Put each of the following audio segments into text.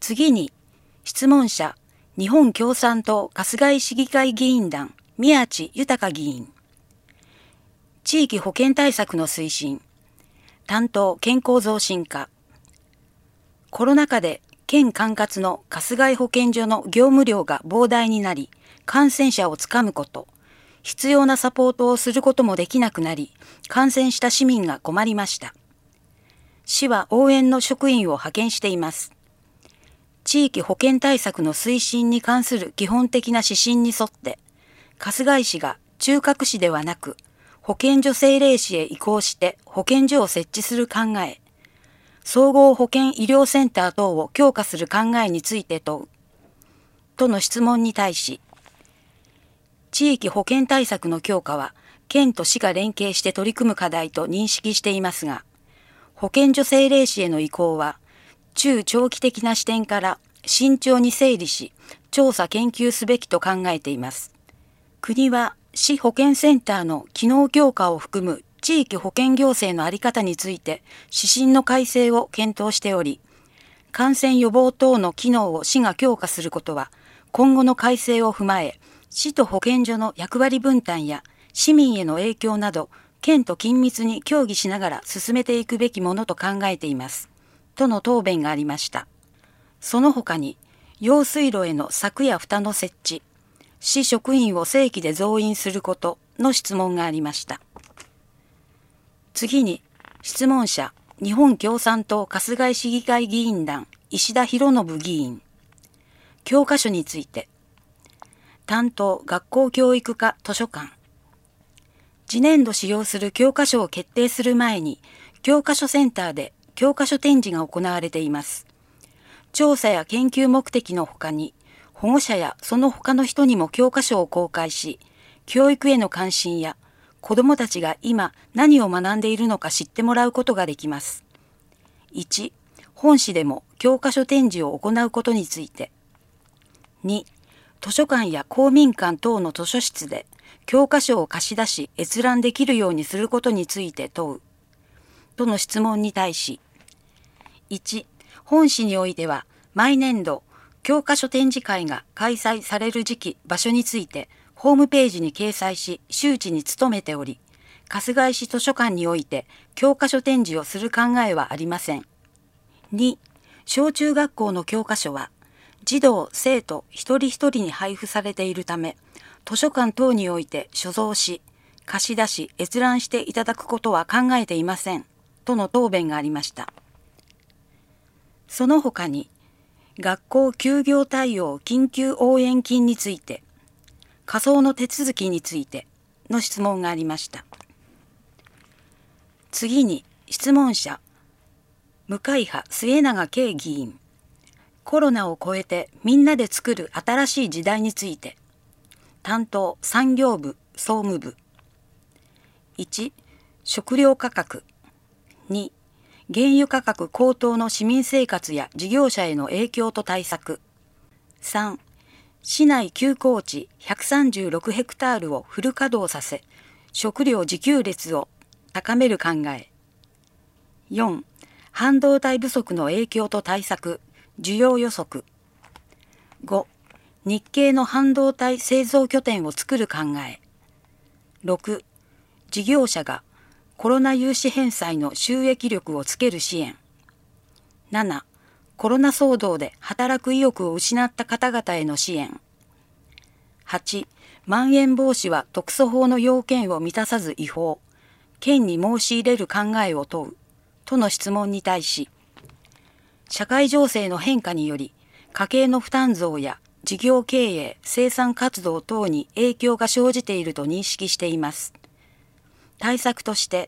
次に、質問者、日本共産党春日井市議会議員団、宮地豊議員。地域保健対策の推進。担当健康増進課。コロナ禍で県管轄の春日井保健所の業務量が膨大になり、感染者をつかむこと、必要なサポートをすることもできなくなり、感染した市民が困りました。市は応援の職員を派遣しています。地域保健対策の推進に関する基本的な指針に沿って、春日井市が中核市ではなく、保健所政令市へ移行して保健所を設置する考え、総合保健医療センター等を強化する考えについて問う、との質問に対し、地域保健対策の強化は、県と市が連携して取り組む課題と認識していますが、保健所政令市への移行は、中長期的な視点から慎重に整理し、調査研究すべきと考えています。国は市保健センターの機能強化を含む地域保健行政の在り方について指針の改正を検討しており、感染予防等の機能を市が強化することは、今後の改正を踏まえ、市と保健所の役割分担や市民への影響など、県と緊密に協議しながら進めていくべきものと考えています。との答弁がありました。その他に、用水路への柵や蓋の設置、市職員を正規で増員することの質問がありました。次に、質問者、日本共産党春日井市議会議員団、石田博信議員。教科書について。担当学校教育課図書館。次年度使用する教科書を決定する前に、教科書センターで教科書展示が行われています。調査や研究目的のほかに、保護者やその他の人にも教科書を公開し、教育への関心や子どもたちが今何を学んでいるのか知ってもらうことができます。1、本市でも教科書展示を行うことについて。2、図書館や公民館等の図書室で教科書を貸し出し閲覧できるようにすることについて問う。との質問に対し、1、本市においては毎年度教科書展示会が開催される時期、場所についてホームページに掲載し周知に努めており、春日井市図書館において教科書展示をする考えはありません。2、小中学校の教科書は児童・生徒一人一人に配布されているため、図書館等において所蔵し、貸し出し、閲覧していただくことは考えていません。との答弁がありました。その他に、学校休業対応緊急応援金について、仮想の手続きについての質問がありました。次に、質問者、無会派末永圭議員。コロナを超えてみんなで作る新しい時代について。担当産業部総務部。1、食料価格。2、原油価格高騰の市民生活や事業者への影響と対策。3、市内休耕地136ヘクタールをフル稼働させ、食料自給率を高める考え。4、半導体不足の影響と対策、需要予測。5、日系の半導体製造拠点を作る考え。6、事業者がコロナ融資返済の収益力をつける支援。7、コロナ騒動で働く意欲を失った方々への支援。8、まん延防止は特措法の要件を満たさず違法。県に申し入れる考えを問う。との質問に対し、社会情勢の変化により、家計の負担増や事業経営、生産活動等に影響が生じていると認識しています。対策として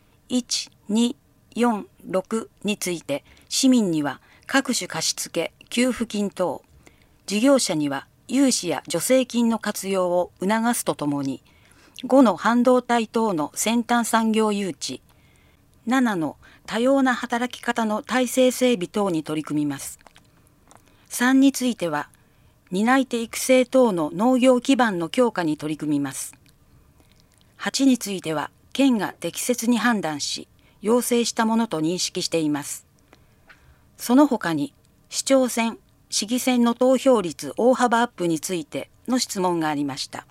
、1、2、4、6について、市民には各種貸付、給付金等、事業者には融資や助成金の活用を促すとともに、5の半導体等の先端産業誘致、7の多様な働き方の体制整備等に取り組みます。3については、担い手育成等の農業基盤の強化に取り組みます。8については、県が適切に判断し、要請したものと認識しています。その他に、市長選、 市議選の投票率大幅アップについての質問がありました。